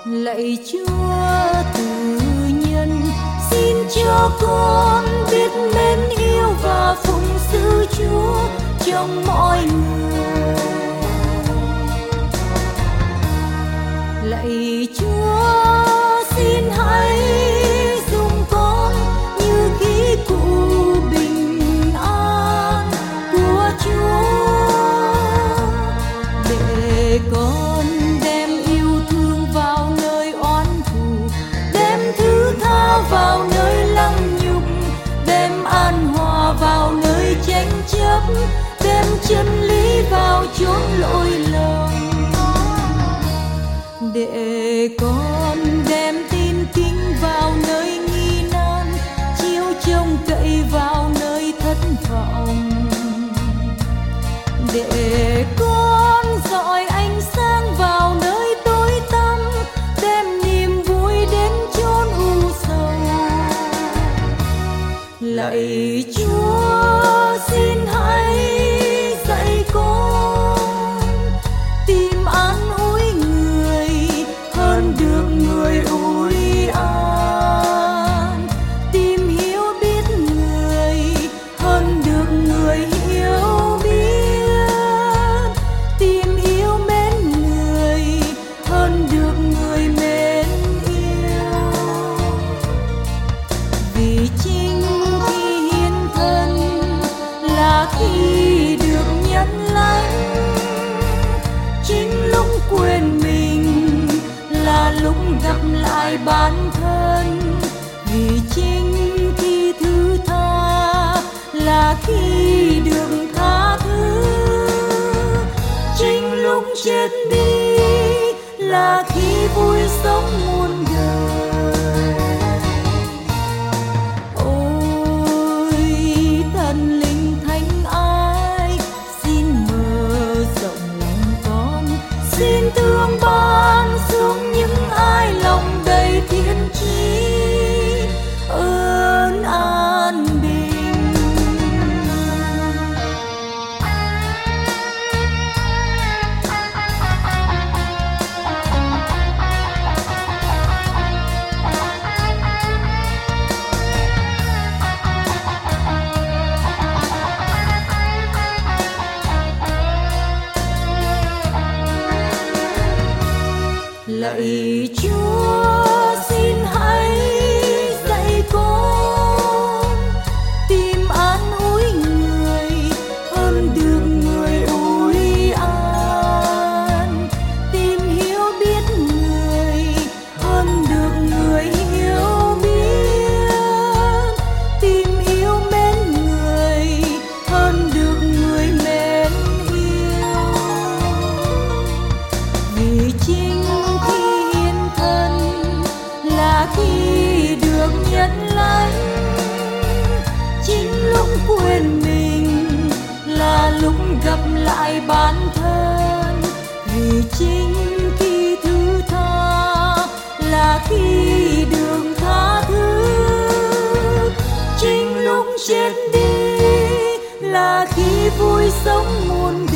Lạy Chúa từ nhân, xin cho con biết mến yêu và phụng sự Chúa trong mọi người. Lạy Chúa, xin hãy dùng con như khí cụ bình an của Chúa, để con đem yêu thương vào nơi oán thù, đem thứ tha vào nơi lăng nhục, đem an hòa vào nơi tranh chấp, đem chân lý vào chốn lỗi lầm, để con đem tin kính vào nơi nghi nan, chiếu trông cậy vào nơi thất vọng, để con dọi ánh sáng vào nơi tối tăm, đem niềm vui đến chốn u sầu. Lạy Chúa, xin hãy dạy con tìm an ủi người hơn được người ủi an, tìm hiểu biết người hơn được người hiểu biết, tìm yêu mến người hơn được người mến yêu. Vì chính khi hiến thân là khi được nhận lãnh, chính lúc quên mình là lúc gặp lại bản thân. Vì chính khi thứ tha là khi được tha thứ, chính lúc chết đi là khi vui sống muôn đời. Ôi thần linh thánh ái, xin mở rộng lòng con, xin thương ban xuống những ai lòng đầy thiên trí ơn an bình. Lạy Chúa, xin hãy dạy con tìm an ủi người hơn được người ủi an, tìm hiểu biết người hơn được người hiểu biết, tìm yêu mến người hơn được người mến yêu. Vì chính khi hiến thân là khi được nhận lãnh, chính lúc quên mình là lúc gặp lại bản thân. Vì chính khi thứ tha là khi được tha thứ, chính lúc chết đi là khi vui sống muôn